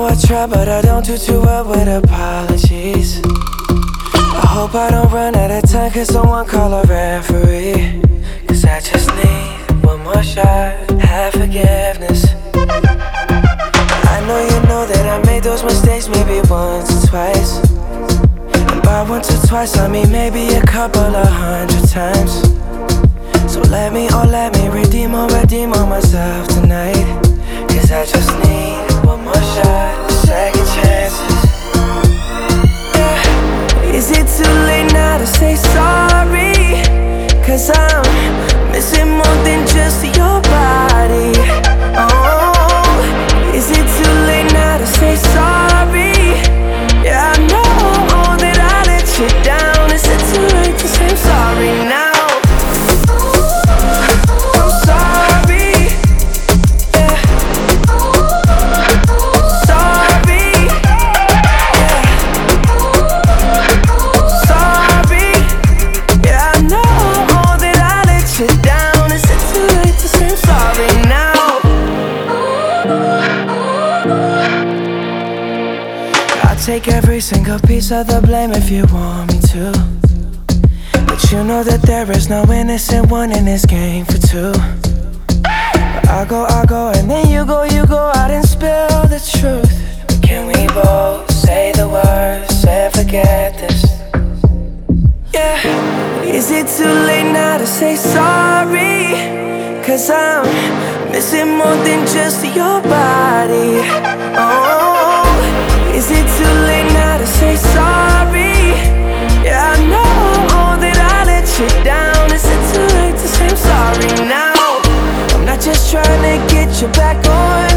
I try, but I don't do too well with apologies. I hope I don't run out of time, cause someone call a referee. Cause I just need one more shot, have forgiveness. I know you know that I made those mistakes maybe once or twice. And by once or twice I mean maybe a couple of 100 times. So let me redeem on myself tonight. Cause I just need one more shot, second chances. Yeah. Is it too late now to say sorry? Cause I'm missing more than just your body. Oh, is it too late now to say sorry? Yeah, I know that I let you down. Is it too late to say I'm sorry now? Take every single piece of the blame if you want me to. But you know that there is no innocent one in this game for two. But I go, and then you go out and spill the truth. But can we both say the words and forget this? Yeah. Is it too late now to say sorry? Cause I'm missing more than just your body. Oh, is it too late now to say sorry? Yeah, I know that I let you down. Is it too late to say I'm sorry now? I'm not just trying to get you back on